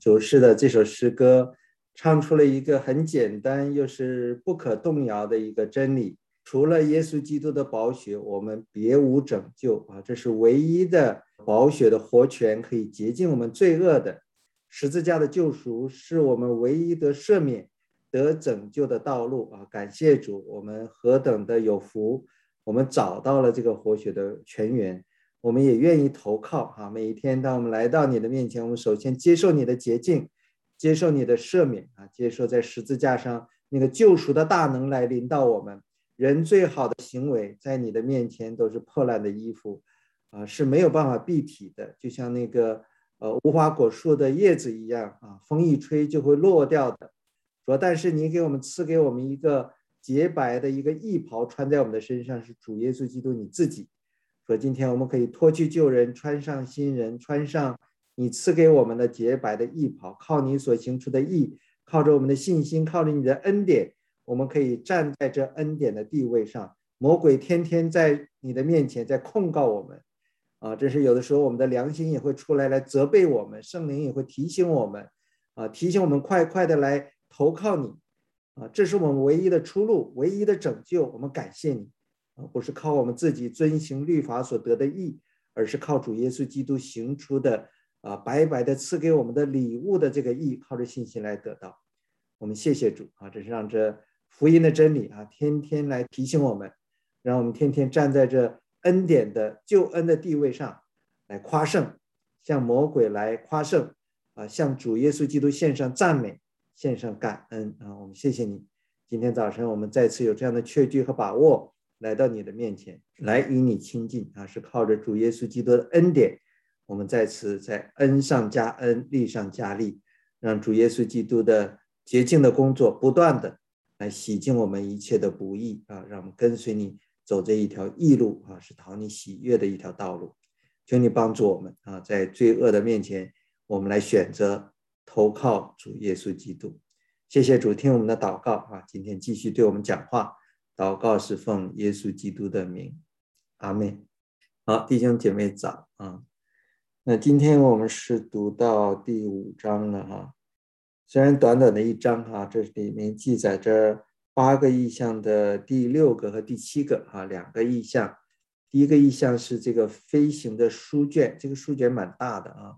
主是的，这首诗歌唱出了一个很简单又是不可动摇的一个真理，除了耶稣基督的宝血，我们别无拯救啊！这是唯一的宝血的活泉，可以洁净我们罪恶的。十字架的救赎是我们唯一的赦免得拯救的道路啊！感谢主，我们何等的有福，我们找到了这个活血的泉源，我们也愿意投靠啊！每一天当我们来到你的面前，我们首先接受你的洁净，接受你的赦免啊，接受在十字架上那个救赎的大能来临到我们。人最好的行为在你的面前都是破烂的衣服啊，是没有办法蔽体的，就像那个无花果树的叶子一样啊，风一吹就会落掉的。说但是你给我们赐给我们一个洁白的一个义袍穿在我们的身上，是主耶稣基督你自己。说今天我们可以脱去旧人，穿上新人，穿上你赐给我们的洁白的义袍，靠你所行出的义，靠着我们的信心，靠着你的恩典，我们可以站在这恩典的地位上。魔鬼天天在你的面前在控告我们啊，这是有的时候我们的良心也会出来责备我们，圣灵也会提醒我们啊，提醒我们快快的来投靠你啊，这是我们唯一的出路，唯一的拯救。我们感谢你啊，不是靠我们自己遵行律法所得的义，而是靠主耶稣基督行出的啊，白白的赐给我们的礼物的这个义，靠着信心来得到。我们谢谢主啊，这是让这福音的真理啊，天天来提醒我们，让我们天天站在这恩典的救恩的地位上来夸胜，向魔鬼来夸胜啊，向主耶稣基督献上赞美，献上感恩啊！我们谢谢你，今天早晨我们再次有这样的确据和把握，来到你的面前，来与你亲近啊，是靠着主耶稣基督的恩典，我们再次在恩上加恩，利上加利，让主耶稣基督的洁净的工作不断的来洗净我们一切的不义啊，让我们跟随你走这一条义路啊，是讨你喜悦的一条道路。求你帮助我们啊，在罪恶的面前，我们来选择投靠主耶稣基督。谢谢主，听我们的祷告啊，今天继续对我们讲话，祷告是奉耶稣基督的名，阿们。好，弟兄姐妹早啊。那今天我们是读到第5章了哈，虽然短短的一章哈，这里面记载着8个异象的第6个和第7个哈，2个异象。第一个异象是这个飞行的书卷，这个书卷蛮大的啊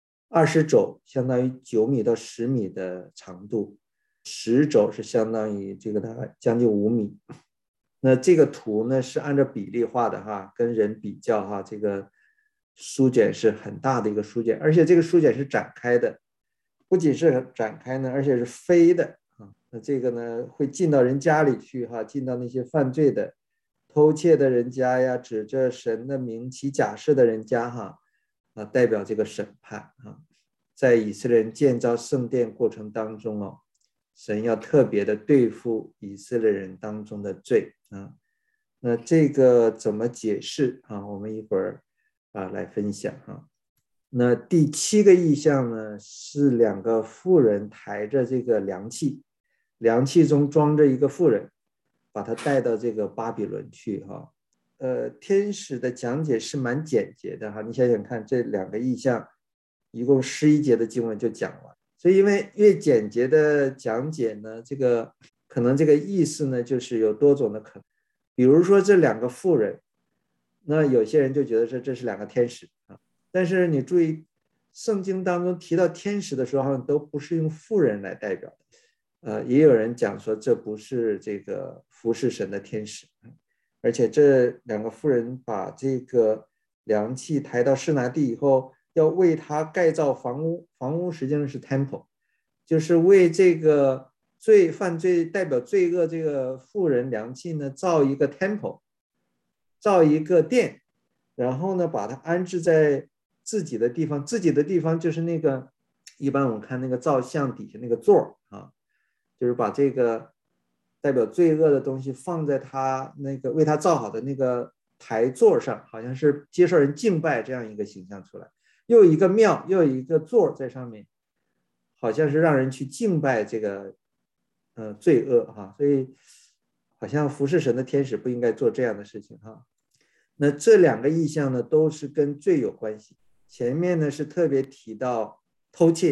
，20肘相当于9米到10米的长度，10肘是相当于这个大概将近5米。那这个图呢是按照比例画的哈，跟人比较哈，这个书卷是很大的一个书卷，而且这个书卷是展开的，不仅是展开呢，而且是飞的啊。那这个呢会进到人家里去哈，进到那些犯罪的偷窃的人家呀，指着神的名起假誓的人家哈，啊，代表这个审判啊，在以色列人建造圣殿过程当中哦，神要特别的对付以色列人当中的罪啊。那这个怎么解释啊？我们一会儿啊来分享啊。那第7个异象呢，是2个妇人抬着这个量器，量器中装着一个妇人，把他带到这个巴比伦去哈。天使的讲解是蛮简洁的哈，你想想看，这2个异象一共11节的经文就讲完，所以因为越简洁的讲解呢，这个可能这个意思呢就是有多种的可能。比如说这2个妇人，那有些人就觉得这是2个天使啊，但是你注意圣经当中提到天使的时候好像都不是用妇人来代表的，也有人讲说这不是这个服侍神的天使，而且这2个妇人把这个量器抬到示拿地以后，要为他盖造房屋，房屋实际上是 temple， 就是为这个犯罪代表罪恶这个妇人量器呢造一个 temple， 造一个殿，然后呢把它安置在自己的地方，自己的地方就是那个一般我们看那个造像底下那个座啊，就是把这个代表罪恶的东西放在他那个为他造好的那个台座上，好像是接受人敬拜这样一个形象出来，又有一个庙，又有一个座在上面，好像是让人去敬拜这个罪恶哈，所以好像服侍神的天使不应该做这样的事情哈。那这2个意象呢，都是跟罪有关系。前面呢是特别提到偷窃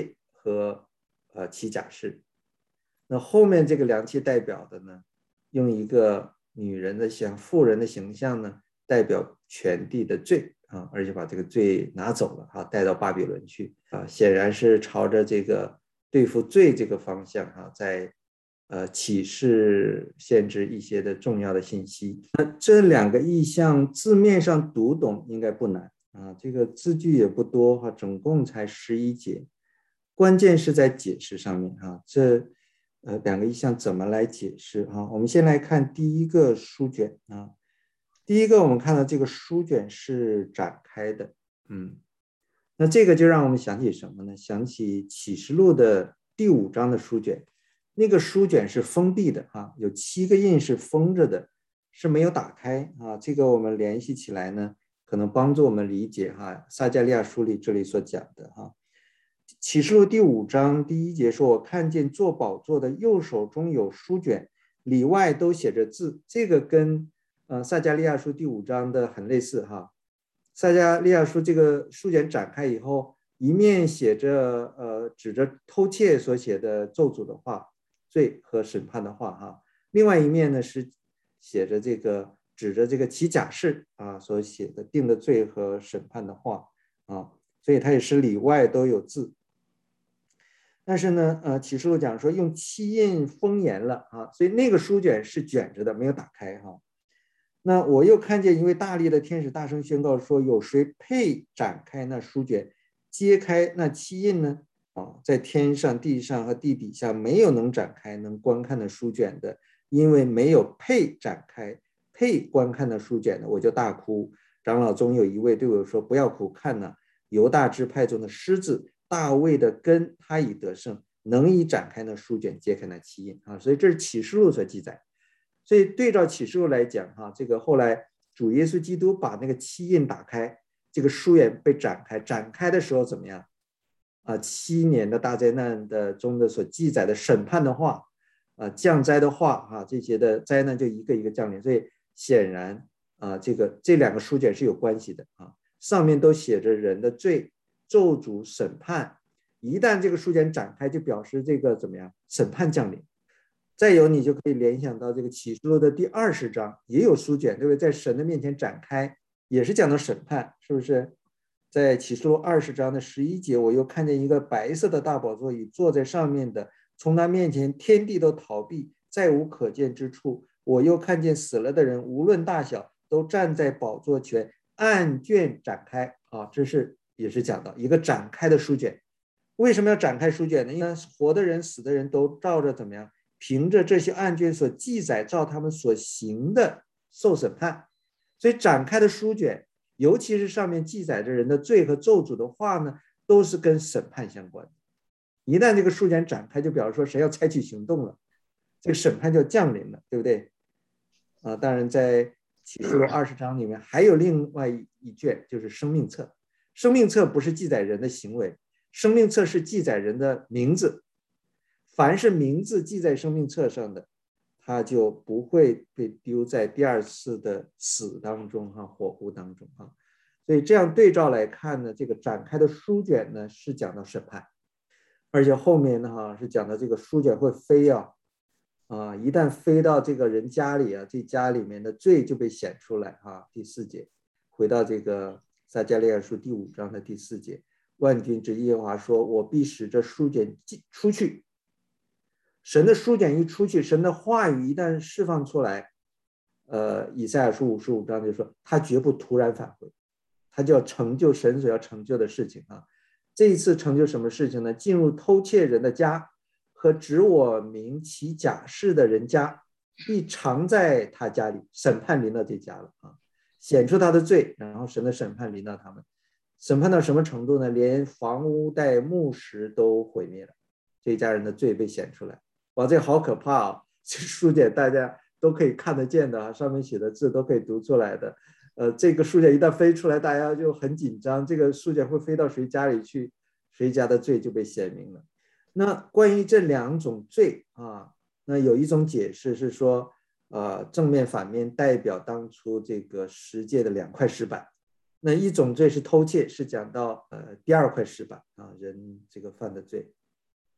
和骑甲士。那后面这个量器代表的呢，用一个女人的妇人的形象呢，代表全地的罪啊，而且把这个罪拿走了啊，带到巴比伦去啊，显然是朝着这个对付罪这个方向啊，在启示限制一些的重要的信息。那这两个意象字面上读懂应该不难啊，这个字句也不多哈，总共才11节，关键是在解释上面啊，这两个意象怎么来解释啊？我们先来看第一个书卷啊，第一个我们看到这个书卷是展开的，那这个就让我们想起什么呢？想起启示录的第5章的书卷，那个书卷是封闭的啊，有7个印是封着的，是没有打开啊。这个我们联系起来呢，可能帮助我们理解哈撒迦利亚书里这里所讲的哈。启示录第5章第1节说：“我看见坐宝座的右手中有书卷，里外都写着字。”这个跟撒迦利亚书第5章的很类似哈。撒迦利亚书这个书卷展开以后，一面写着指着偷窃所写的咒诅的话、罪和审判的话哈，另外一面呢是写着这个指着这个骑甲士啊所写的定的罪和审判的话啊，所以它也是里外都有字。但是呢，启示录讲说用漆印封严了啊，所以那个书卷是卷着的，没有打开哈。那我又看见一位大力的天使大声宣告说：“有谁配展开那书卷，揭开那漆印呢？啊，在天上、地上和地底下，没有能展开、能观看的书卷的，因为没有配展开、配观看的书卷的，我就大哭。长老中有一位对我说：不要哭，看哪，犹大支派中的狮子。”大卫的根，他已得胜，能以展开那书卷，揭开那漆印啊！所以这是启示录所记载。所以对照启示录来讲哈，这个后来主耶稣基督把那个漆印打开，这个书也被展开。展开的时候怎么样啊？7年的大灾难的中的所记载的审判的话降灾的话啊，这些的灾难就一个一个降临。所以显然啊，这两个书卷是有关系的啊，上面都写着人的罪。咒诅审判，一旦这个书卷展开，就表示这个怎么样？审判降临。再有，你就可以联想到这个启示录的第20章也有书卷，对不对？在神的面前展开，也是讲到审判，是不是？在启示录20章的11节，我又看见一个白色的大宝座与坐在上面的，从他面前天地都逃避，再无可见之处。我又看见死了的人，无论大小，都站在宝座前，案卷展开啊，这是。也是讲到一个展开的书卷，为什么要展开书卷呢？因为活的人、死的人都照着怎么样，凭着这些案卷所记载，照他们所行的受审判。所以展开的书卷，尤其是上面记载着人的罪和咒诅的话呢，都是跟审判相关的。一旦这个书卷展开，就表示说谁要采取行动了，这个审判就降临了，对不对？当然在启示录20章里面还有另外一卷，就是生命册。生命册不是记载人的行为，生命册是记载人的名字。凡是名字记在生命册上的，他就不会被丢在第2次的死当中火湖当中所以这样对照来看呢，这个展开的书卷呢是讲到审判，而且后面呢是讲到这个书卷会飞一旦飞到这个人家里这家里面的罪就被显出来第4节，回到这个撒迦利亚书第5章的第4节，万军之耶和华说：“我必使这书卷出去。”神的书卷一出去，神的话语一旦释放出来，以赛亚书55章就说，他绝不突然返回，他就要成就神所要成就的事情这一次成就什么事情呢？进入偷窃人的家和指我名骑甲士的人家，必常在他家里，审判临到这家了显出他的罪，然后神的审判临到他们，审判到什么程度呢？连房屋带木石都毁灭了，这一家人的罪被显出来。哇，这好可怕这书卷大家都可以看得见的上面写的字都可以读出来的。这个书卷一旦飞出来，大家就很紧张，这个书卷会飞到谁家里去，谁家的罪就被显明了。那关于这2种罪那有一种解释是说正面反面代表当初这个10诫的2块石板。那一种罪是偷窃，是讲到第2块石板人这个犯的罪。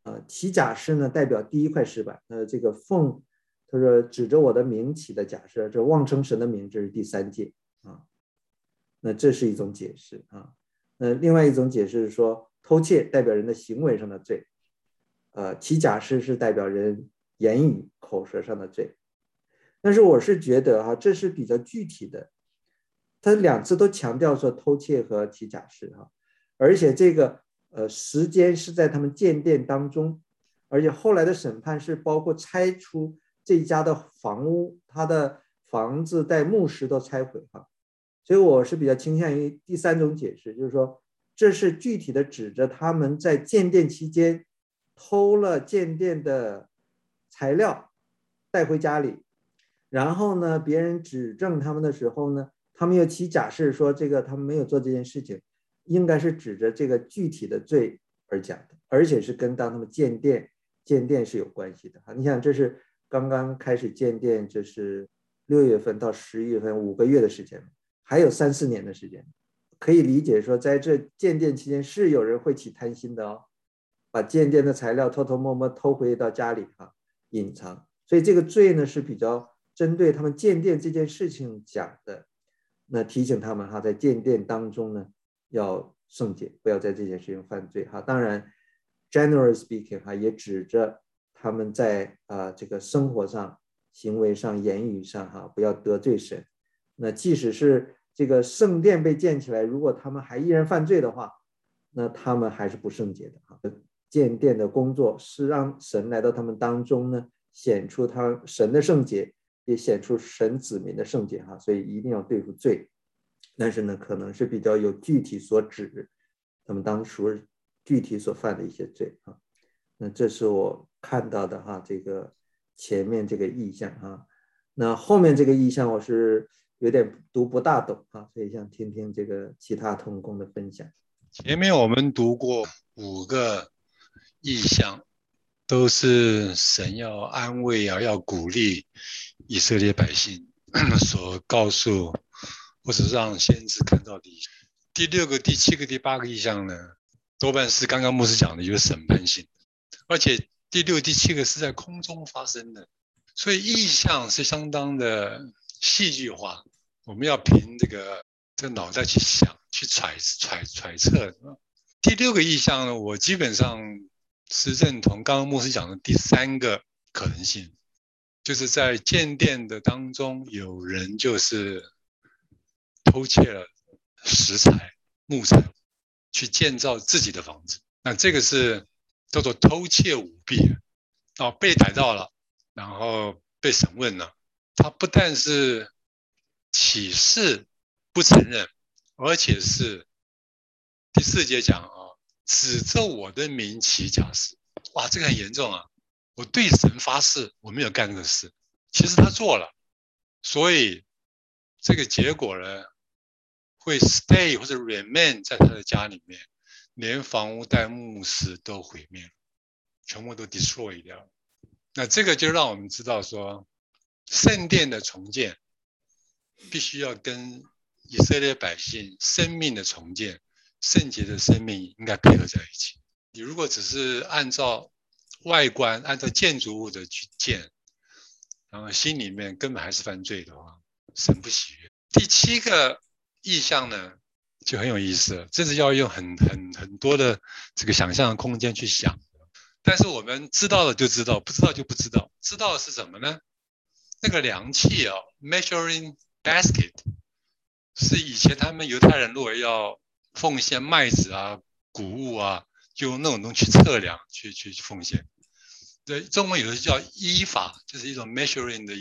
起甲式呢代表第一块石板，这个奉，他说指着我的名起的甲式，这妄称神的名，这是第3诫啊。那这是一种解释啊。那另外一种解释是说，偷窃代表人的行为上的罪，起甲式是代表人言语口舌上的罪。但是我是觉得这是比较具体的，他2次都强调说偷窃和起甲式而且这个时间是在他们建殿当中，而且后来的审判是包括拆除这家的房屋，他的房子带木石都拆毁所以我是比较倾向于第3种解释，就是说这是具体的指着他们在建殿期间偷了建殿的材料带回家里，然后呢别人指证他们的时候呢，他们又起假释说这个他们没有做这件事情，应该是指着这个具体的罪而讲的，而且是跟当他们建殿是有关系的你想这是刚刚开始建殿，这是6月份到11月份5个月的时间，还有3、4年的时间，可以理解说在这建殿期间是有人会起贪心的把建殿的材料偷偷摸摸偷回到家里隐藏，所以这个罪呢是比较针对他们建殿这件事情讲的，那提醒他们在建殿当中呢要圣洁，不要在这件事情犯罪当然 generally speaking 也指着他们在这个生活上行为上言语上不要得罪神。那即使是这个圣殿被建起来，如果他们还依然犯罪的话，那他们还是不圣洁的建殿的工作是让神来到他们当中呢，显出他神的圣洁，也显出神子民的圣洁所以一定要对付罪。但是呢可能是比较有具体所指他们当初具体所犯的一些罪那这是我看到的这个前面这个意象那后面这个意象我是有点读不大懂所以想听听这个其他同工的分享。 前面我们读过5个意象，都是神要安慰要鼓励以色列百姓所告诉或者让先知看到的意象。第6个、第7个、第8个意象呢，多半是刚刚牧师讲的有审判性，而且第6、第7个是在空中发生的，所以意象是相当的戏剧化，我们要凭这脑袋去想，去揣测。第6个意象呢，我基本上是认同刚刚牧师讲的第3个可能性，就是在建殿的当中，有人就是偷窃了石材、木材，去建造自己的房子。那这个是叫做偷窃舞弊被逮到了，然后被审问了。他不但是起誓不承认，而且是第4节讲指着我的名起假誓。哇，这个很严重我对神发誓我没有干这个事，其实他做了，所以这个结果呢会 stay 或者 remain 在他的家里面，连房屋带木石都毁灭了，全部都 destroy 掉了。那这个就让我们知道说，圣殿的重建必须要跟以色列百姓生命的重建、圣洁的生命应该配合在一起。你如果只是按照外观、按照建筑物的去建，然后心里面根本还是犯罪的话，神不喜悦。第7个意象呢就很有意思了，这是要用很多的这个想象的空间去想。但是我们知道了就知道，不知道就不知道。知道的是什么呢？那个量器measuring basket 是以前他们犹太人如果要奉献麦子谷物就用那种东西去测量去奉献。对，中文有的叫依法，就是一种 measuring 的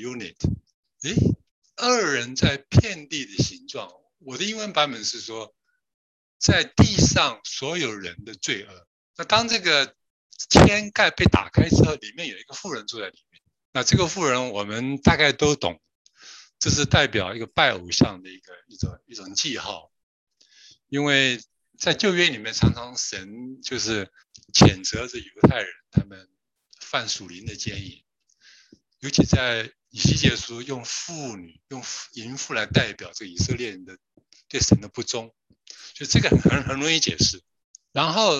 unit。2人在遍地的形状，我的英文版本是说，在地上所有人的罪恶。那当这个天盖被打开之后，里面有一个妇人住在里面。那这个妇人我们大概都懂，这是代表一个拜偶像的一种记号。因为在旧约里面，常常神就是谴责着犹太人他们犯属灵的奸淫，尤其在以西结书用妇女、用淫妇来代表这个以色列人的对神的不忠，所以这个很容易解释。然后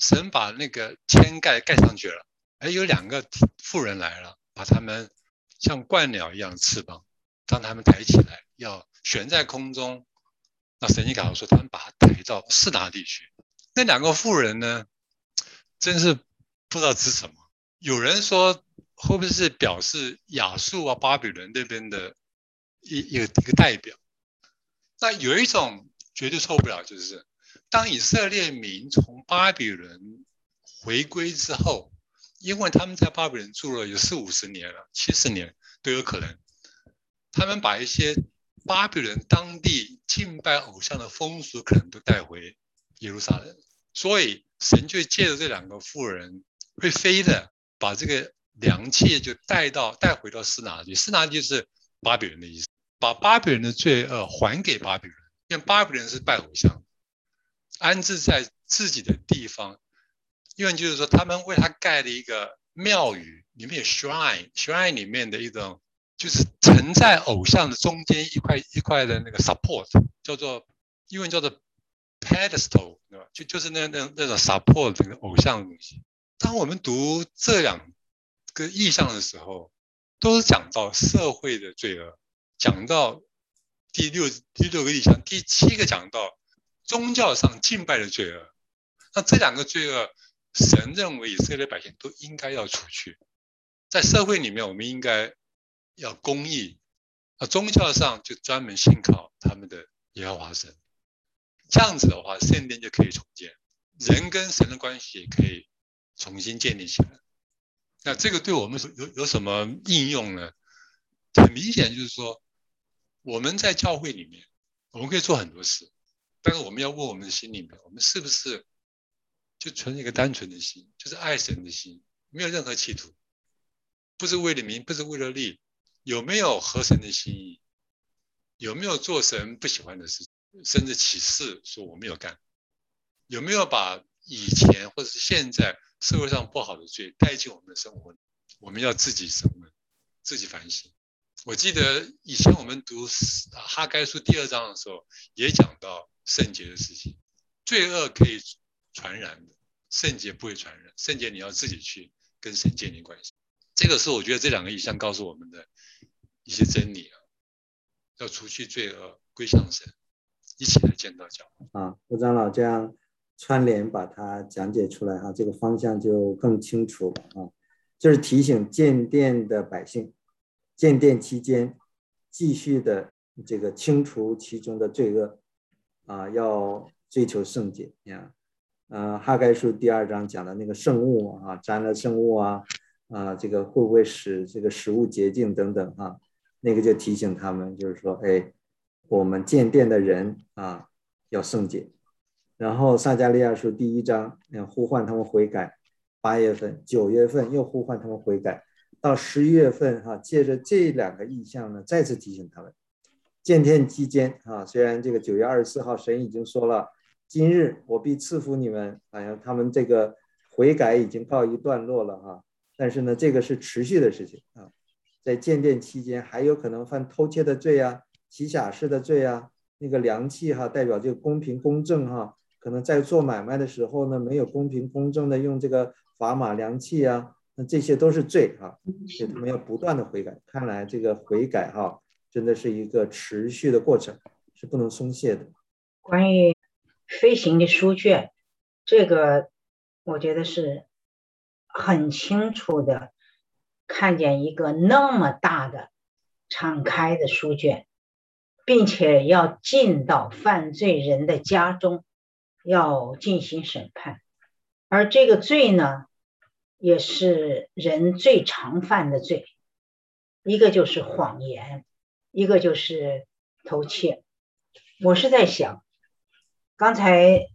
神把那个天盖上去了，有2个妇人来了，把他们像鹳鸟一样的翅膀，当他们抬起来，要悬在空中。那神就告诉说，他们把它抬到示拿地去。那2个妇人呢，真是不知道指什么。有人说，会不会是表示亚述啊、巴比伦那边的一个代表？那有一种绝对受不了，就是当以色列民从巴比伦回归之后，因为他们在巴比伦住了有40-50年了，70年都有可能，他们把一些巴比伦当地敬拜偶像的风俗可能都带回耶路撒冷，所以神就借着这2个妇人会飞的，把这个良器就带回到示拿地。示拿地是巴比伦的意思，把巴比伦的罪恶还给巴比伦，因为巴比伦是拜偶像，安置在自己的地方。因为就是说，他们为他盖了一个庙宇，里面有 shrine 里面的一种，就是沉在偶像的中间一块的那个 support， 叫做英文叫做 pedestal， 就是那种 support 这个偶像的东西。当我们读这2个意象的时候，都是讲到社会的罪恶，讲到第六个意象，第7个讲到宗教上敬拜的罪恶。那这2个罪恶，神认为以色列百姓都应该要除去。在社会里面，我们应该要公义，宗教上就专门信靠他们的耶和华神。这样子的话，圣殿就可以重建，人跟神的关系也可以重新建立起来。那这个对我们有什么应用呢？很明显就是说，我们在教会里面，我们可以做很多事，但是我们要问我们的心里面，我们是不是就存一个单纯的心，就是爱神的心，没有任何企图，不是为了名，不是为了利，有没有合神的心意？有没有做神不喜欢的事，甚至起誓说我没有干？有没有把以前或者是现在社会上不好的罪带进我们的生活？我们要自己审问，自己反省。我记得以前我们读哈该书第2章的时候，也讲到圣洁的事情。罪恶可以传染的，圣洁不会传染。圣洁你要自己去跟神建立关系。这个是我觉得这2个意象告诉我们的一些真理啊，要除去罪恶，归向神，一起来建造教会。 吴长老这样串联把它讲解出来这个方向就更清楚了就是提醒建殿的百姓，建殿期间继续的这个清除其中的罪恶要追求圣洁哈该书第2章讲的那个圣物沾了圣物这个会不会使这个食物洁净等等那个就提醒他们，就是说我们建殿的人要圣洁。然后撒迦利亚书第1章呼唤他们悔改，8月份、9月份又呼唤他们悔改，到11月份借着这2个意象呢，再次提醒他们。建殿期间虽然这个9月24号神已经说了，今日我必赐福你们，好像他们这个悔改已经告一段落了但是呢，这个是持续的事情在建殿期间还有可能犯偷窃的罪欺假释的罪那个良器代表这个公平公正可能在做买卖的时候呢，没有公平公正的用这个砝码量器那这些都是罪所以他们要不断的悔改。看来这个悔改真的是一个持续的过程，是不能松懈的。 关于飞行的书卷，这个我觉得是很清楚的看见一个那么大的敞开的书卷，并且要进到犯罪人的家中，要进行审判。而这个罪呢，也是人最常犯的罪，一个就是谎言，一个就是偷窃。我是在想，刚才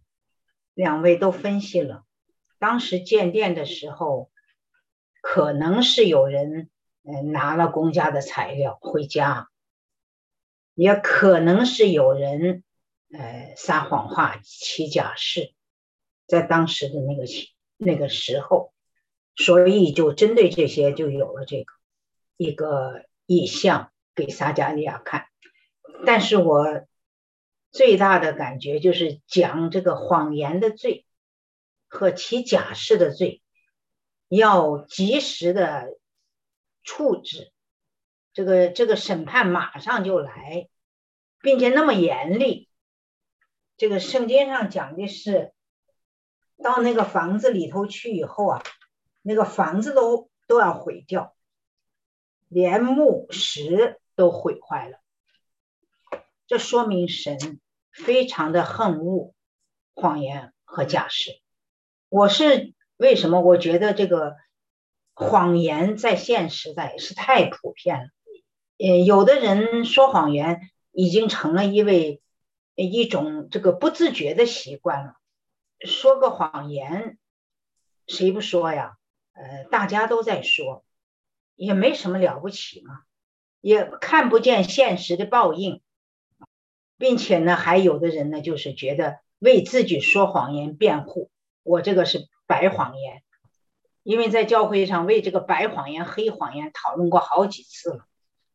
2位都分析了，当时建殿的时候，可能是有人拿了公家的材料回家，也可能是有人撒谎话起假释，在当时的那个时候，所以就针对这些就有了这个一个意象给撒迦利亚看。但是我最大的感觉就是讲这个谎言的罪， 和起假释的罪，要及时的处置，这个审判马上就来，并且那么严厉。这个圣经上讲的是，到那个房子里头去以后啊，那个房子都要毁掉，连木石都毁坏了。这说明神非常的恨恶谎言和假释。为什么我觉得这个谎言在现时代是太普遍了？有的人说谎言已经成了一种这个不自觉的习惯了。说个谎言，谁不说呀？大家都在说，也没什么了不起嘛，也看不见现实的报应，并且呢，还有的人呢，就是觉得为自己说谎言辩护，我这个是白谎言。因为在教会上为这个白谎言、黑谎言讨论过好几次了。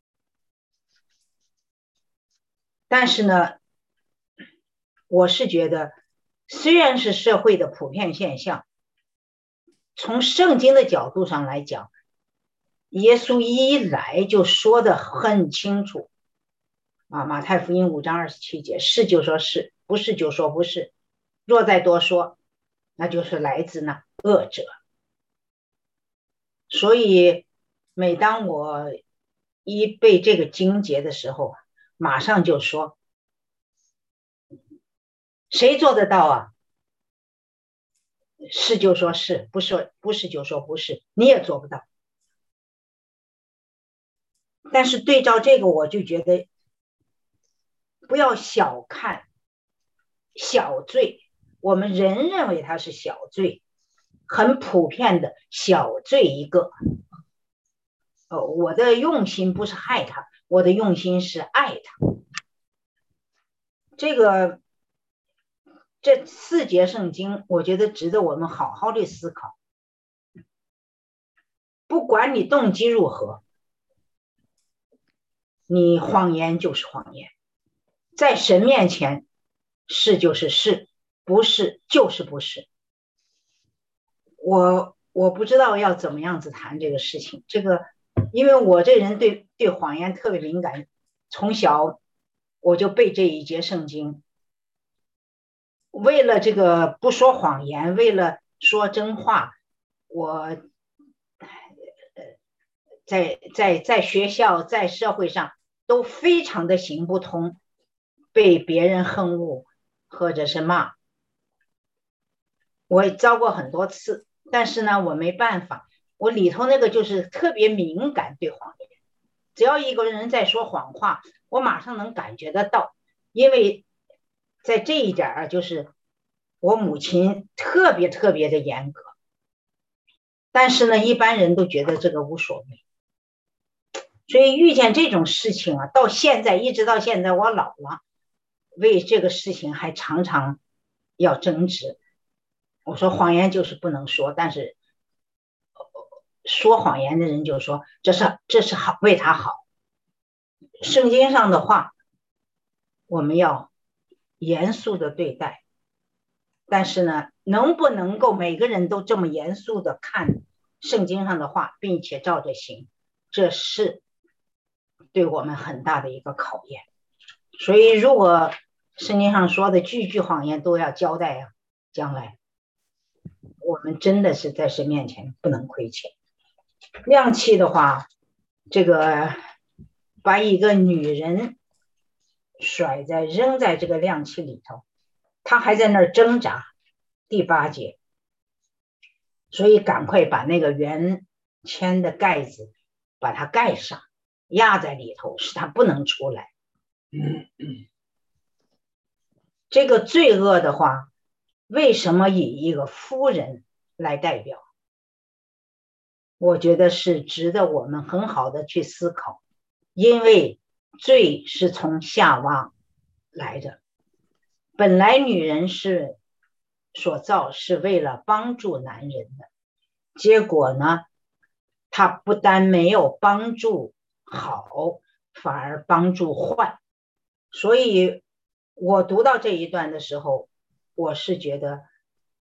但是呢，我是觉得，虽然是社会的普遍现象，从圣经的角度上来讲，耶稣一来就说得很清楚啊，马太福音5章27节，是就说是，不是就说不是，若再多说，那就是来自那恶者。所以每当我一背这个经节的时候，马上就说，谁做得到啊？是就说是，不是就说不是，你也做不到。但是对照这个，我就觉得不要小看小罪，我们人认为它是小罪，很普遍的小罪一个。我的用心不是害他，我的用心是爱他。这4节圣经，我觉得值得我们好好的思考。不管你动机如何，你谎言就是谎言，在神面前，是就是是，不是就是不是。我不知道要怎么样子谈这个事情，因为我这人对谎言特别敏感，从小我就背这一节圣经。为了这个不说谎言，为了说真话，我在学校在社会上都非常的行不通，被别人恨恶或者是骂，我也遭过很多次。但是呢，我没办法，我里头那个就是特别敏感对谎言，只要一个人在说谎话，我马上能感觉得到。因为在这一点啊，就是我母亲特别特别的严格，但是呢，一般人都觉得这个无所谓。所以遇见这种事情啊，到现在一直到现在我老了，为这个事情还常常要争执。我说谎言就是不能说，但是说谎言的人就说这是好，为他好。圣经上的话我们要严肃的对待，但是呢，能不能够每个人都这么严肃的看圣经上的话，并且照着行，这是对我们很大的一个考验。所以如果圣经上说的句句谎言都要交代啊，将来我们真的是在神面前不能亏欠。量器的话，这个把一个女人扔在这个量器里头，她还在那儿挣扎。第8节，所以赶快把那个圆签的盖子把它盖上，压在里头，使它不能出来。这个罪恶的话，为什么以一个妇人来代表？我觉得是值得我们很好的去思考，因为罪是从夏娃来的，本来女人是所造是为了帮助男人的，结果呢，她不但没有帮助好，反而帮助坏。所以我读到这一段的时候，我是觉得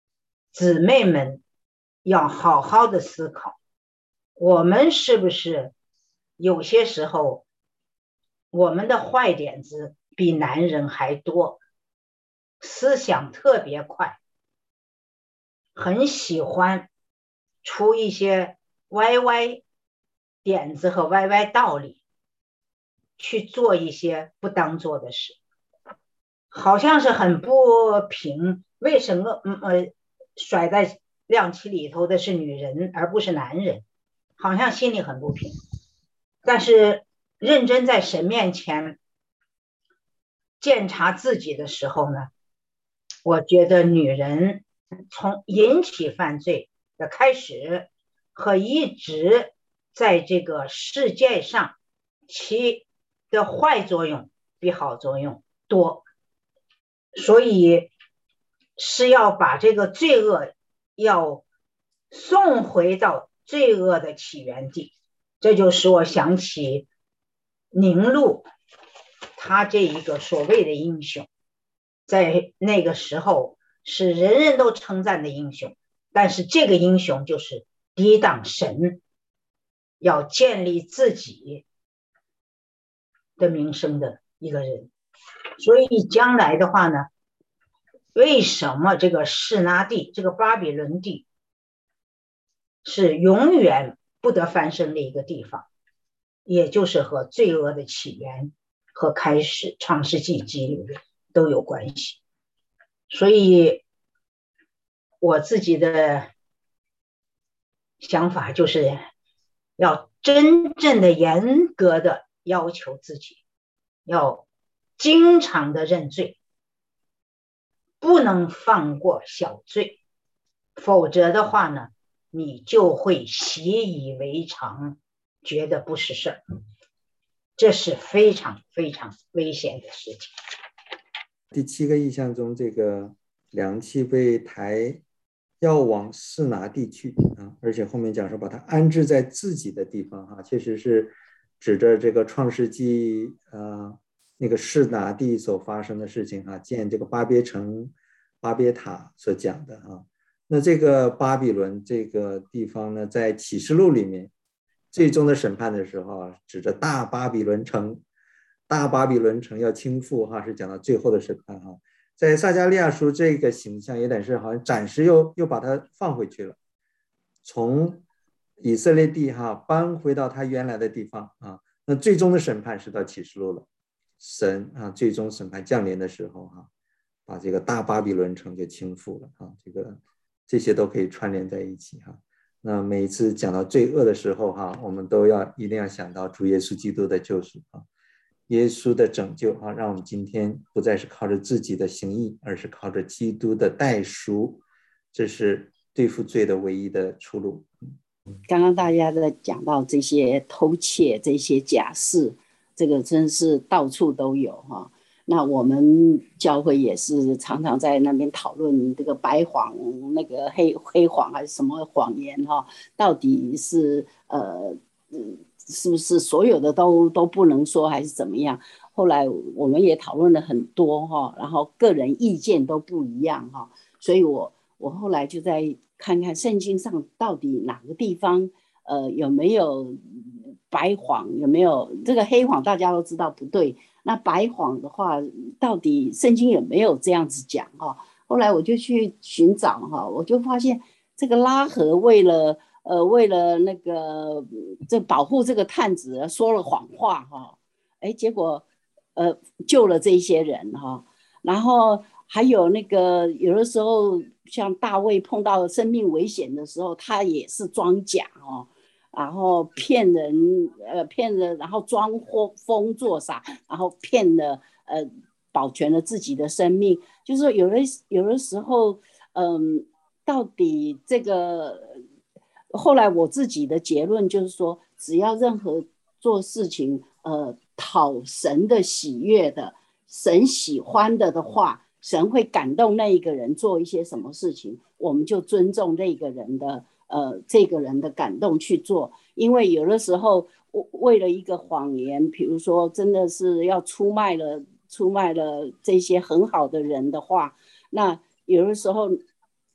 姊妹们要好好的思考，我们是不是有些时候我们的坏点子比男人还多，思想特别快，很喜欢出一些歪歪点子和歪歪道理，去做一些不当做的事，好像是很不平。为什么甩在亮旗里头的是女人而不是男人？好像心里很不平。但是认真在神面前检查自己的时候呢，我觉得女人从引起犯罪的开始和一直在这个世界上，其的坏作用比好作用多，所以是要把这个罪恶要送回到罪恶的起源地。这就使我想起宁录，他这一个所谓的英雄，在那个时候是人人都称赞的英雄，但是这个英雄就是抵挡神，要建立自己的名声的一个人。所以将来的话呢，为什么这个示拿地，这个巴比伦地是永远不得翻身的一个地方，也就是和罪恶的起源和开始创世纪记里都有关系。所以我自己的想法就是要真正的严格的要求自己，要经常的认罪，不能放过小罪，否则的话呢，你就会习以为常，觉得不是事儿，这是非常非常危险的事情。 第7个意象中，这个量器被抬要往示拿地去啊，而且后面讲说把它安置在自己的地方啊，确实是指着这个创世纪那个示拿地所发生的事情啊，建这个巴别城、巴别塔所讲的啊。那这个巴比伦这个地方呢，在启示录里面最终的审判的时候啊，指着大巴比伦城，大巴比伦城要倾覆哈，是讲到最后的审判哈。在撒迦利亚书这个形象有点是好像暂时又把它放回去了，从以色列地哈搬回到他原来的地方啊。那最终的审判是到启示录了，神啊最终审判降临的时候哈，把这个大巴比伦城就倾覆了啊。这些都可以串联在一起哈。那每一次讲到罪恶的时候哈，我们都一定要想到主耶稣基督的救赎啊。耶稣的拯救啊，让我们今天不再是靠着自己的行义，而是靠着基督的代赎，这是对付罪的唯一的出路。 刚刚大家在讲到这些偷窃、这些假释，这个真是到处都有哈。那我们教会也是常常在那边讨论这个白谎、那个黑谎还是什么谎言哈，到底是是不是所有的都不能说，还是怎么样？后来我们也讨论了很多哈，然后个人意见都不一样哈，所以我后来就在看看圣经上到底哪个地方有没有白谎，有没有这个黑谎，大家都知道不对。那白谎的话，到底圣经有没有这样子讲哈？后来我就去寻找哈，我就发现这个拉合为了那个这保护这个探子说了谎话哈，结果救了这些人哈。然后还有那个有的时候像大卫碰到生命危险的时候，他也是装假哦，然后骗人，然后装疯作傻，然后骗了保全了自己的生命。就是说有的时候到底这个后来我自己的结论就是说，只要任何做事情讨神的喜悦的，神喜欢的话，神会感动那一个人做一些什么事情，我们就尊重这个人的感动去做。因为有的时候为了一个谎言，比如说真的是要出卖了这些很好的人的话，那有的时候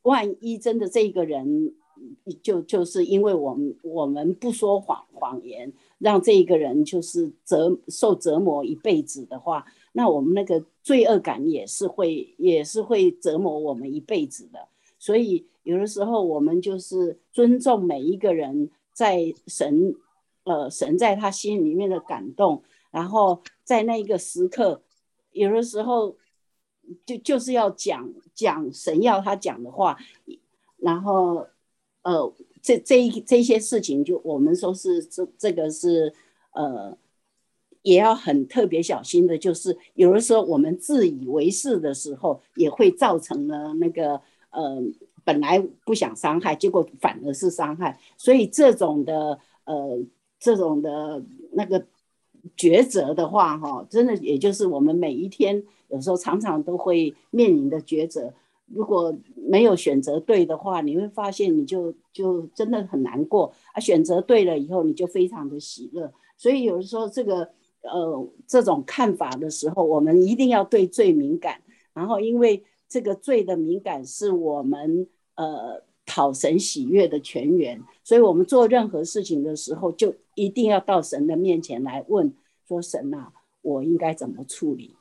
万一真的这个人就是因为我们不说谎言，让这个人就是受折磨一辈子的话，那我们那个罪恶感也是会折磨我们一辈子的。所以有的时候我们就是尊重每一个人在神在他心里面的感动，然后在那个时刻，有的时候就是要讲神要他讲的话，然后这些事情就我们说是这个是也要很特别小心的，就是有的时候我们自以为是的时候，也会造成了那个本来不想伤害，结果反而是伤害。所以这种的那个抉择的话，真的也就是我们每一天有时候常常都会面临的抉择。如果没有选择对的话，你会发现你就真的很难过啊。选择对了以后，你就非常的喜乐。所以有的时候这种看法的时候，我们一定要对罪敏感。然后因为这个罪的敏感是我们讨神喜悦的泉源，所以我们做任何事情的时候，就一定要到神的面前来问说：神啊，我应该怎么处理？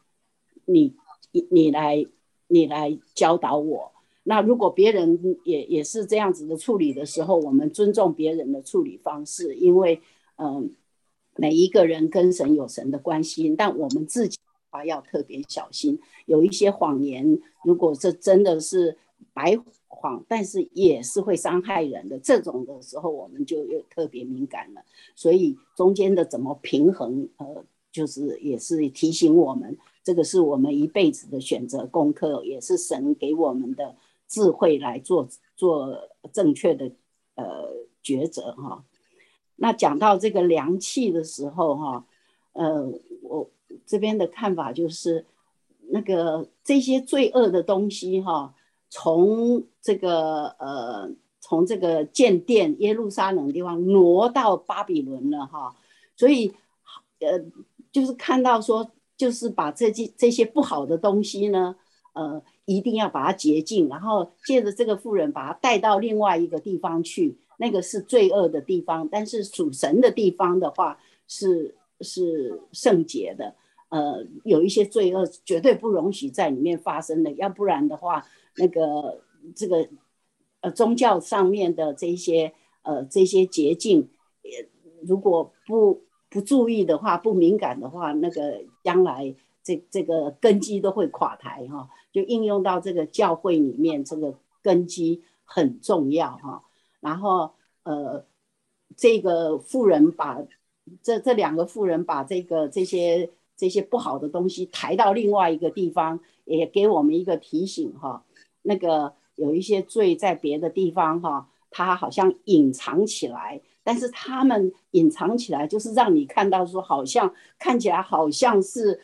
你来教导我。那如果别人也是这样子的处理的时候，我们尊重别人的处理方式，因为每一个人跟神有神的关系，但我们自己要特别小心。有一些谎言，如果这真的是白谎，但是也是会伤害人的，这种的时候我们就又特别敏感了。所以中间的怎么平衡，就是也是提醒我们，这个是我们一辈子的选择功课，也是神给我们的智慧来做正确的抉择哈。那讲到这个量器的时候哈，我这边的看法就是那个这些罪恶的东西哈，从这个建殿耶路撒冷的地方挪到巴比伦了哈，所以就是看到说，就是把这些不好的东西呢，一定要把它洁净，然后借着这个妇人把它带到另外一个地方去，那个是罪恶的地方，但是属神的地方的话是圣洁的。有一些罪恶绝对不容许在里面发生的，要不然的话，那个这个宗教上面的这些捷径，如果不注意的话，不敏感的话，那个将来这个根基都会垮台哈。就应用到这个教会里面，这个根基很重要哈。然后这个妇人把这两个妇人把这些不好的东西抬到另外一个地方，也给我们一个提醒哈。那个有一些罪在别的地方哈，它好像隐藏起来，但是他们隐藏起来就是让你看到说，好像看起来好像是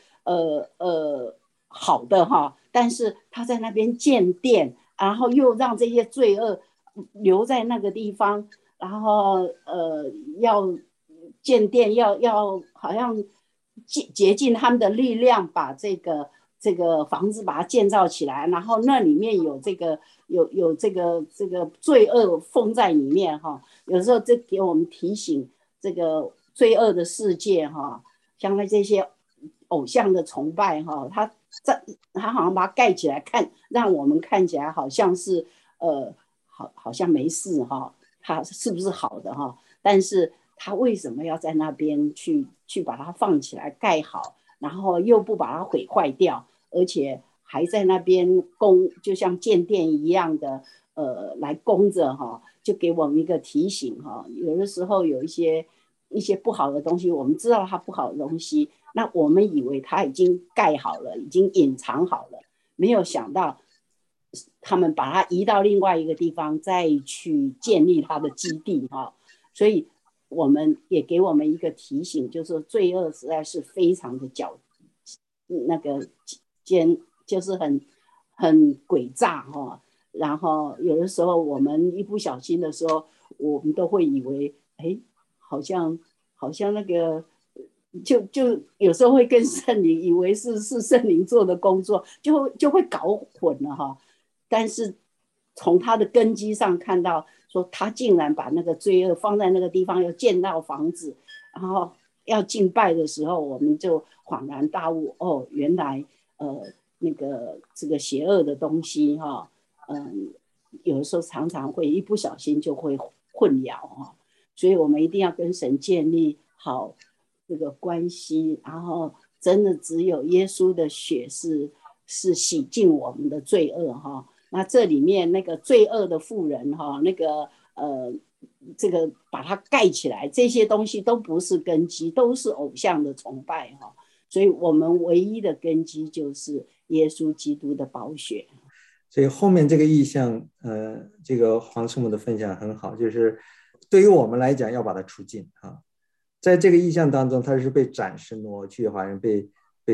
好的哈，但是他在那边建殿，然后又让这些罪恶留在那个地方，然后要建殿，要好像竭尽他们的力量把这个房子把它建造起来，然后那里面有这个罪恶封在里面哈。有时候这给我们提醒，这个罪恶的世界哈，像那这些偶像的崇拜哈，他好像把它盖起来看，让我们看起来好像是好像没事哈，它是不是好的哈？但是他为什么要在那边去把它放起来盖好，然后又不把它毁坏掉，而且还在那边供，就像建殿一样的来供着哈，就给我们一个提醒哈。有的时候有一些不好的东西，我们知道它不好的东西，那我们以为它已经盖好了，已经隐藏好了，没有想到他们把它移到另外一个地方，再去建立它的基地哈。所以我们也给我们一个提醒，就是罪恶实在是非常的就是很诡诈哈。然后有的时候我们一不小心的时候，我们都会以为好像那个就有时候会跟圣灵以为是圣灵做的工作，就会搞混了哈。但是从他的根基上看到，说他竟然把那个罪恶放在那个地方，要建造房子，然后要敬拜的时候，我们就恍然大悟，哦，原来那个这个邪恶的东西哈，有的时候常常会一不小心就会混淆哈，所以我们一定要跟神建立好这个关系，然后真的只有耶稣的血是洗净我们的罪恶哈。那这里面那个罪恶的妇人哈，那个这个把它盖起来，这些东西都不是根基，都是偶像的崇拜哈。所以我们唯一的根基就是耶稣基督的宝血。 所以后面这个意象，这个黄师母的分享很好，就是对于我们来讲要把它除尽啊。在这个意象当中，它是被暂时挪去，好像被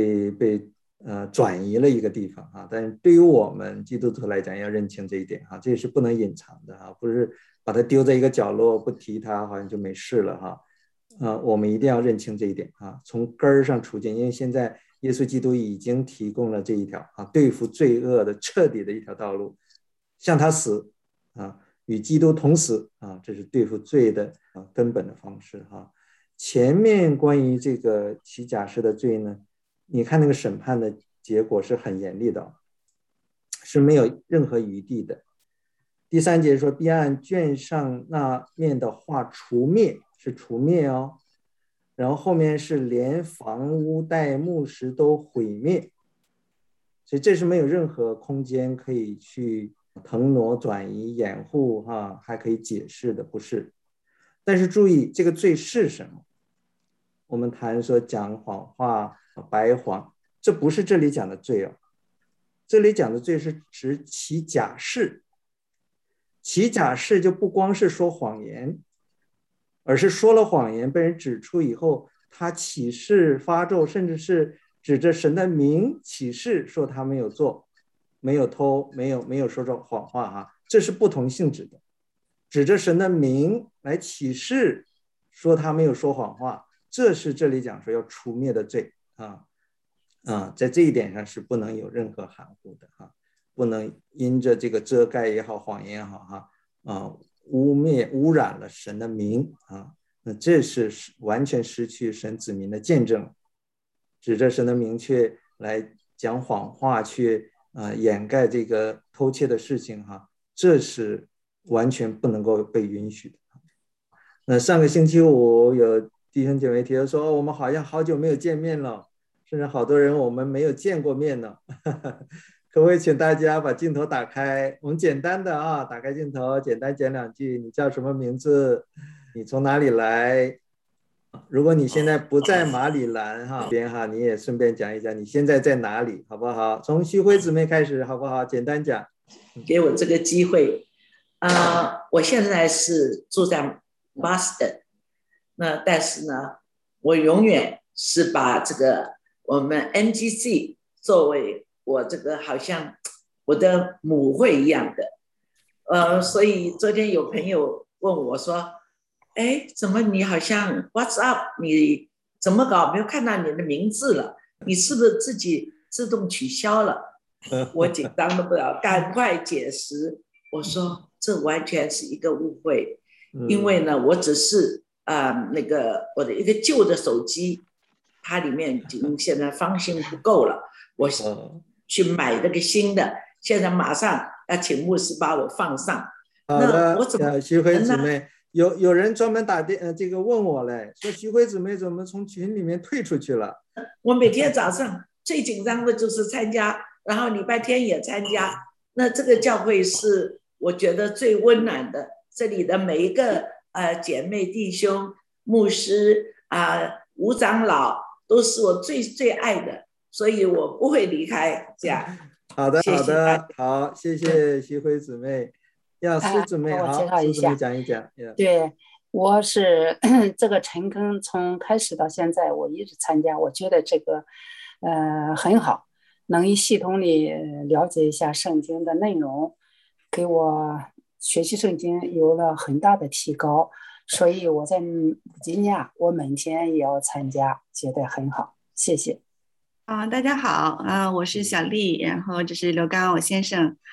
转移了一个地方啊。但是对于我们基督徒来讲，要认清这一点哈，这也是不能隐藏的哈，不是把它丢在一个角落不提它，好像就没事了哈。我们一定要认清这一点啊，从根儿上除尽，因为现在耶稣基督已经提供了这一条啊，对付罪恶的彻底的一条道路，向他死啊，与基督同死啊，这是对付罪的根本的方式哈。前面关于这个起假释的罪呢，你看那个审判的结果是很严厉的，是没有任何余地的。第3节说，必按卷上那面的画除灭，是除灭哦。然后后面是连房屋带木石都毁灭，所以这是没有任何空间可以去腾挪转移掩护哈，还可以解释的，不是。但是注意这个罪是什么，我们谈说讲谎话白谎，这不是这里讲的罪哦，这里讲的罪是指起假释。起假释就不光是说谎言，而是说了谎言被人指出以后，他起誓发咒，甚至是指着神的名起誓说他没有做，没有偷，没有说着谎话哈，这是不同性质的。指着神的名来起誓说他没有说谎话，这是这里讲说要除灭的罪在这一点上是不能有任何含糊的哈，不能因着这个遮盖也好，谎言也好哈污染了神的名啊，那这是完全失去神子民的见证，指着神的名去来讲谎话，去掩盖这个偷窃的事情哈，这是完全不能够被允许的。那上个星期五有弟兄姐妹提到说，我们好像好久没有见面了，甚至好多人我们没有见过面呢。可不可以请大家把镜头打开，我们简单的打开镜头，简单讲2句，你叫什么名字，你从哪里来。如果你现在不在马里兰你也顺便讲一讲你现在在哪里，好不好？从徐辉姊妹开始好不好？简单讲。 给我这个机会我现在是住在 Boston， 那但是呢，我永远是把这个我们 NGC 作为我这个好像我的母会一样的，所以昨天有朋友问我说，哎，怎么你好像 What's up？ 你怎么搞？没有看到你的名字了？你是不是自己自动取消了？我紧张的不了，赶快解释。我说这完全是一个误会，因为呢，我只是那个我的一个旧的手机，它里面已经现在方形不够了，我去买那个新的，现在马上要请牧师把我放上。 好的， 那我怎么徐辉姊妹，有人专门这个问我嘞，说徐辉姊妹怎么从群里面退出去了？ 我每天早上最紧张的就是参加，然后礼拜天也参加。那这个教会是我觉得最温暖的，这里的每一个姐妹弟兄、牧师吴长老都是我最最爱的，所以我不会离开。这样， 好的， 谢谢好的，好，谢谢徐辉姊妹。施姊妹， 我介绍好， 一下， 讲一讲。 对，我是这个陈坑从开始到现在，我一直参加，我觉得这个很好，能一系统地了解一下圣经的内容，给我学习圣经有了很大的提高，所以我在今年我每天也要参加，觉得很好，谢谢。 大家好我是小丽，然后这是刘刚我先生。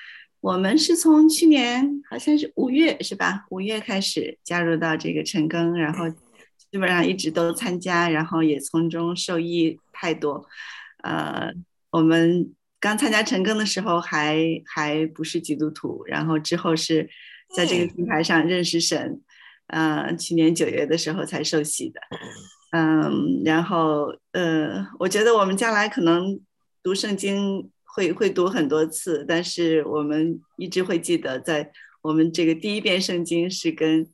我们是从去年好像是5月是吧？5月开始加入到这个晨更，然后基本上一直都参加，然后也从中受益太多。我们刚参加晨更的时候还不是基督徒，然后之后是在这个平台上认识神，去年9月的时候才受洗的。然后我觉得我们将来可能读圣经会读很多次，但是我们一直会记得，在我们这个第一遍圣经是跟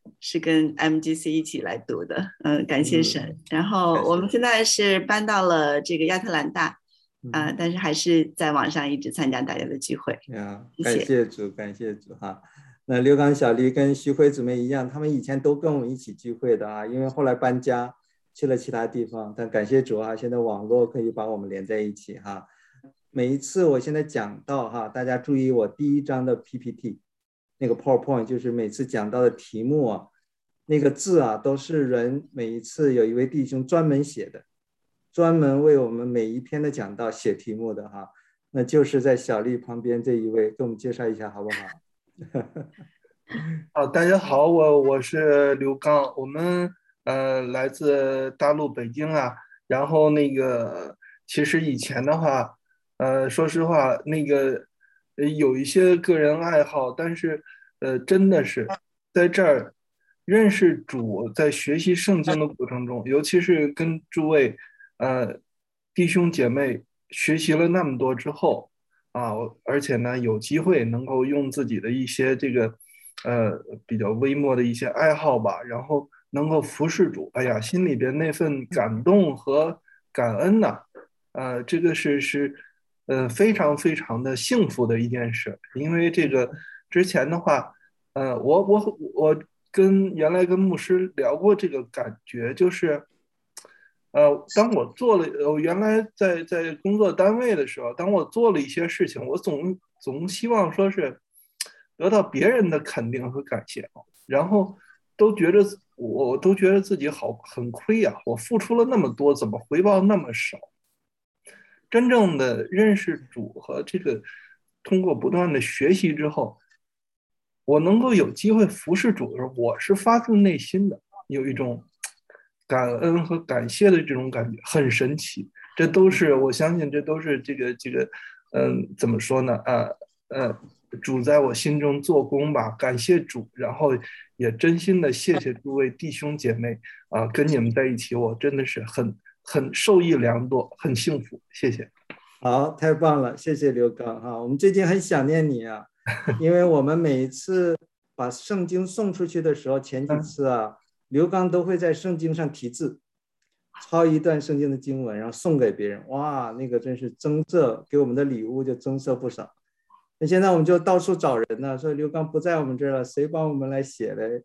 MGC 一起来读的。感谢神。然后我们现在是搬到了这个亚特兰大，但是还是在网上一直参加大家的聚会。 感谢主，感谢主哈。那刘刚、小丽跟徐辉姊妹一样，他们以前都跟我们一起聚会的啊，因为后来搬家去了其他地方，但感谢主啊，现在网络可以把我们连在一起哈。每一次我现在讲到哈，大家注意我第1章的 PPT 那个 PowerPoint， 就是每次讲到的题目啊，那个字啊都是人每一次有一位弟兄专门写的，专门为我们每一篇的讲道写题目的哈，那就是在小丽旁边这一位，给我们介绍一下好不好？ 好，大家好，我是刘刚，我们来自大陆北京啊。然后那个其实以前的话，说实话，那个有一些个人爱好，但是真的是在这儿认识主，在学习圣经的过程中，尤其是跟诸位弟兄姐妹学习了那么多之后啊，而且呢有机会能够用自己的一些这个比较微末的一些爱好吧，然后能够服侍主，哎呀，心里边那份感动和感恩呐，这个是非常非常的幸福的一件事。因为这个之前的话，我原来跟牧师聊过这个感觉，就是当我原来在工作单位的时候，当我做了一些事情，我总希望说是得到别人的肯定和感谢，然后我都觉得自己很亏呀，我付出了那么多，怎么回报那么少？真正的认识主和这个通过不断的学习之后，我能够有机会服侍主的时候，我是发自内心的有一种感恩和感谢的这种感觉，很神奇。这都是我相信，这都是这个怎么说呢？主在我心中做工吧，感谢主，然后也真心的谢谢诸位弟兄姐妹啊，跟你们在一起，我真的是很受益良多，很幸福，谢谢。 好，太棒了，谢谢刘刚哈，我们最近很想念你啊，因为我们每一次把圣经送出去的时候，前几次啊，刘刚都会在圣经上题字，抄一段圣经的经文，然后送给别人，哇，那个真是增色，给我们的礼物就增色不少。那现在我们就到处找人呢，说刘刚不在我们这儿了，谁帮我们来写嘞？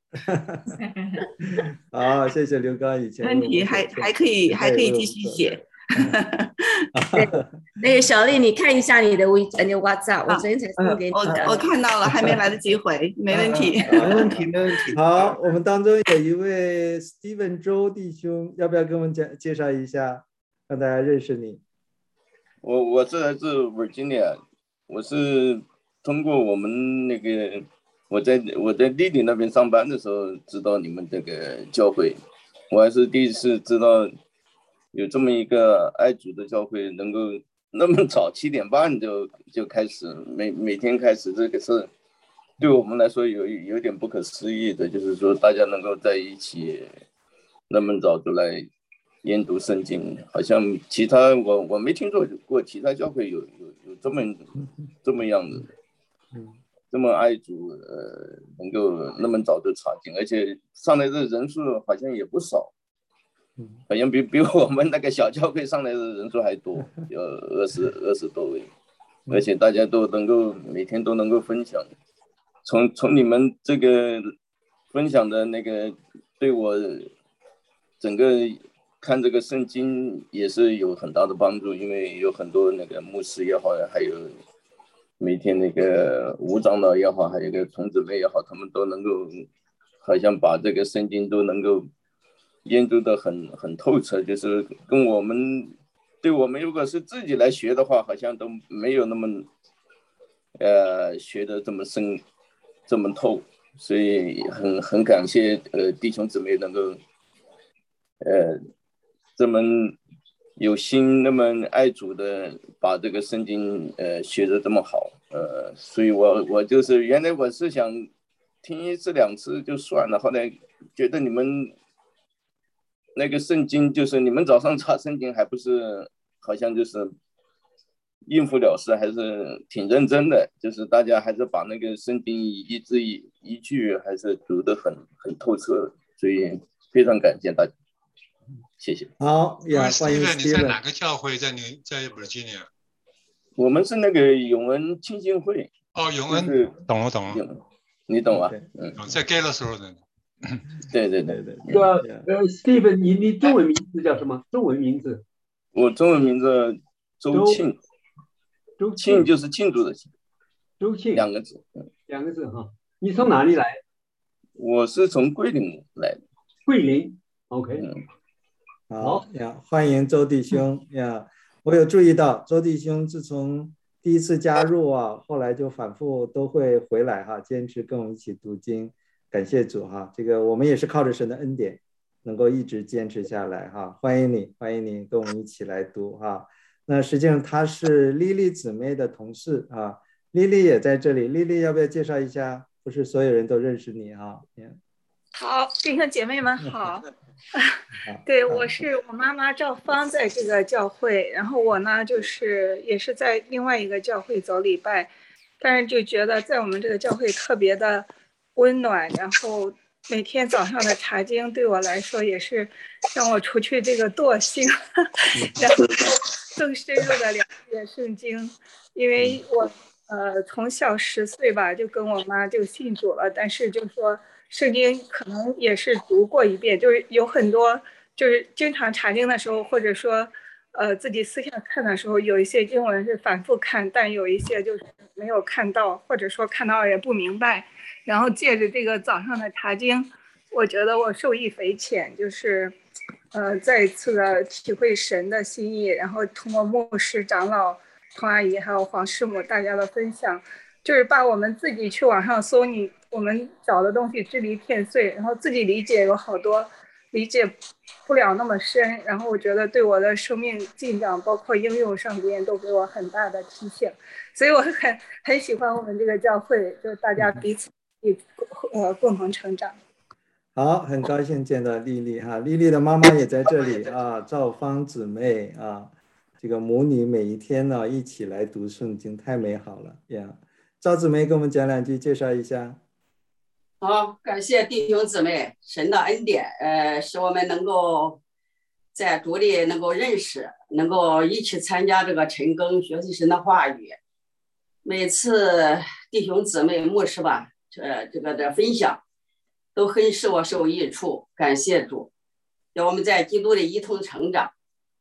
好，谢谢刘刚，以前问题还可以继续写。 那个小丽，你看一下你的WhatsApp，我昨天才送给你的。 我看到了，还没来得及回，没问题。 没问题。 好，我们当中有一位 Steven 周弟兄，要不要给我们介绍一下，让大家认识你？ 我是来自 Virginia， 我是通过我们那个我在弟弟那边上班的时候知道你们这个教会，我还是第一次知道有这么一个爱主的教会，能够那么早7点半就开始，每天开始，这个是对我们来说有点不可思议的，就是说大家能够在一起那么早就来研读圣经，好像其他我没听说过其他教会有这么样的，这么爱主，能够那么早就查经，而且上来的人数好像也不少，好像比我们那个小教会上来的人数还多，有20多位，而且大家都能够每天都能够分享。从你们这个分享的那个，对我整个看这个圣经也是有很大的帮助，因为有很多那个牧师也好，还有每天那个吴长老也好，还有一个童姊妹也好，他们都能够好像把这个圣经都能够研究得很透彻，就是跟我们如果是自己来学的话，好像都没有那么学得这么深这么透，所以很感谢弟兄姊妹能够这么有心那么爱主的把这个圣经学得这么好，所以我就是原来我是想听1次2次就算了，后来觉得你们那个圣经就是你们早上查圣经还不是好像就是应付了事，还是挺认真的，就是大家还是把那个圣经一字一句还是读得很透彻，所以非常感谢大家，谢谢。 好呀，欢迎 Steven， 你在 Steven。 哪个教会？在 Virginia？ 我们是那个永恩浸信会。 哦，永恩， 就是懂了。 你懂吧？ 在 Gainesville 的。 对。 Steven， 你中文名字叫什么？中文名字？ 我中文名字周庆。庆就是庆祝的庆。 周庆 2个字。 2个字哈。你从哪里来？ 我是从桂林来的。 桂林 ，OK。 好呀，欢迎周弟兄呀！我有注意到周弟兄自从第1次加入啊，后来就反复都会回来哈，坚持跟我们一起读经，感谢主哈！这个我们也是靠着神的恩典，能够一直坚持下来哈。欢迎你跟我们一起来读哈。那实际上他是莉莉姊妹的同事啊，莉莉也在这里。莉莉要不要介绍一下？不是所有人都认识你哈。 好，弟兄姐妹们好。对，我妈妈赵芳在这个教会，然后我呢也是在另外一个教会走礼拜，但是就觉得在我们这个教会特别的温暖，然后每天早上的查经对我来说也是让我除去这个惰性，然后更深入的了解圣经，因为我从小10岁吧就跟我妈就信主了，但是就说圣经可能也是读过一遍，就是有很多就是经常查经的时候，或者说自己私下看的时候，有一些经文是反复看，但有一些就是没有看到，或者说看到也不明白，然后借着这个早上的查经，我觉得我受益匪浅，就是再一次的体会神的心意，然后通过牧师长老童阿姨还有黄师母大家的分享，就是把我们自己去网上搜我们找的东西支离片碎，然后自己理解有好多理解不了那么深，然后我觉得对我的生命进展包括应用上边都给我很大的提醒，所以我很喜欢我们这个教会，就是大家彼此共同成长。 好，很高兴见到丽丽哈，丽丽的妈妈也在这里啊，赵芳姊妹啊，这个母女每一天呢一起来读圣经，太美好了呀！赵姊妹给我们讲2句，介绍一下。 好，感谢弟兄姊妹，神的恩典，使我们能够在主里能够认识，能够一起参加这个晨更，学习神的话语。每次弟兄姊妹牧师吧，这个的分享，都很使我受益处，感谢主，让我们在基督里一同成长。